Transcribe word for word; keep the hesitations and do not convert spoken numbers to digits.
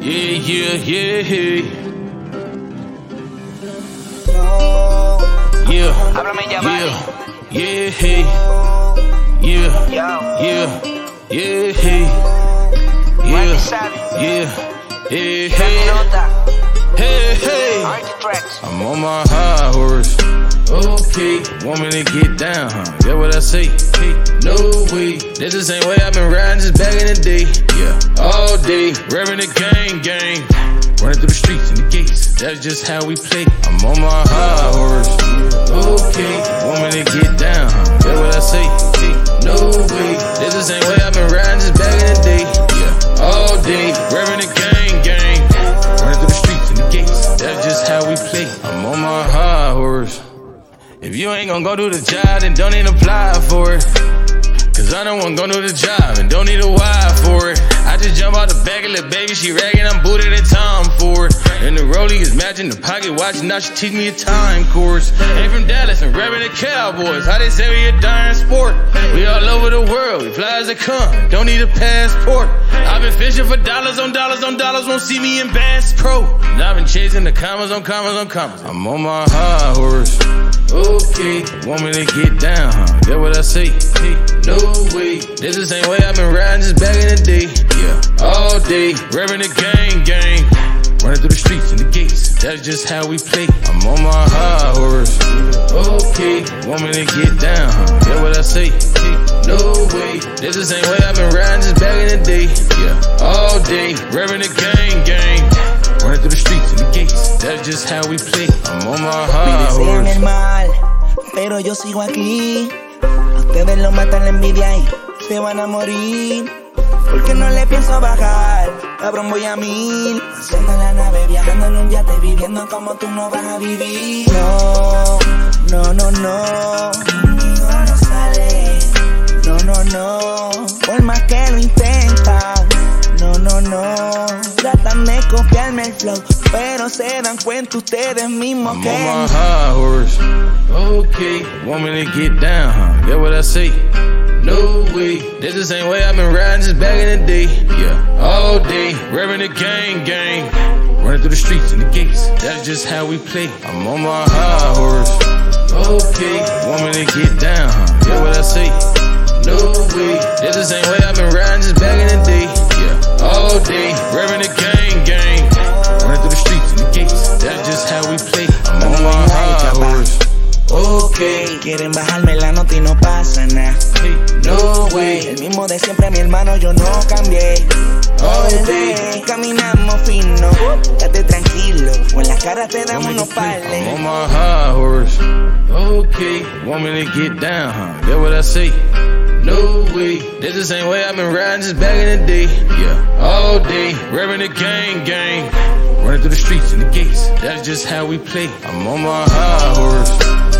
Yeah, yeah, yeah. Yeah, Háblame ya, yeah, Mari. yeah, yeah, yeah, yeah, Mari sabe. yeah, yeah, Dame nota. hey, hey. Archie Tracks. I'm on my high horse. Okay, want me to get down, huh? Get what I say? Hey, no way. This the same way I've been riding just back in the day. Yeah, all day, revving the gang, gang. Running through the streets and the gates. That's just how we play. I'm on my high horse. Okay, want me to get down, huh? Get what I say? Hey, no way. This the same way I've been riding just back in the day. Yeah, all day, revving the gang, gang. Running through the streets and the gates. That's just how we play. I'm on my high horse. If you ain't gon' go do the job, then don't even apply for it. Cause I don't wanna go do the job and don't need a wire for it. I just jump out the back of the baby, she ragging, I'm booted at Tom Ford. And the rollie is matching the pocket watch, now she teach me a time course. Ain't from Dallas and rapping the Cowboys, how they say we a dying sport. We all over the world, we fly as a come, don't need a passport. I've been fishing for dollars on dollars on dollars, won't see me in Bass Pro. And I've been chasing the commas on commas on commas. I'm on my high horse. Okay, want me to get down, huh? Get what I say? Hey, no way. This the same way I've been riding just back in the day. Yeah, all day, revving the gang, gang. Running through the streets and the gates. That's just how we play. I'm on my high horse. Okay, want me to get down, huh? Get what I say? Hey, no way. This the same way I've been riding just back in the day. Yeah, all day, revving the gang, gang. Running through the streets and the gates. That's just how we play. I'm on my high horse. el mal, pero yo sigo aquí. A ustedes los mata la envidia y se van a morir. Porque no le pienso bajar, cabrón, voy a mil. Haciendo la nave, viajando en un yate, viviendo como tú no vas a vivir. No, no, no, no, conmigo no sale. No, no, no, por más que lo intentan. No, no, no, tratan de copiarme el flow, pero se dan cuenta ustedes mismos I'm que on my high horse. Okay, want me to get down, huh? Get what I say? No way. This the same way I've been riding just back in the day. Yeah, all day, revving the gang, gang. Running through the streets and the gates. That's just how we play. I'm on my high horse. Okay, want me to get down, huh? Get what I say? No way. This the same way I've been riding just back in the day. Yeah, all day, revving the gang, gang. Running through the streets and the gates. That's just how we play. I'm on my high horse. Okay, quieren bajarme la nota y no pasa nada. hey, No way, el mismo de siempre, mi hermano, yo no cambié. All day, caminamos fino, date tranquilo, o en la cara te damos unos I'm pales. on my high horse. Okay, want me to get down, huh? Get what I say? No way. This the same way I've been riding just back in the day. Yeah, all day, revving the gang, gang. Running through the streets and the gates. That's just how we play. I'm on my high horse.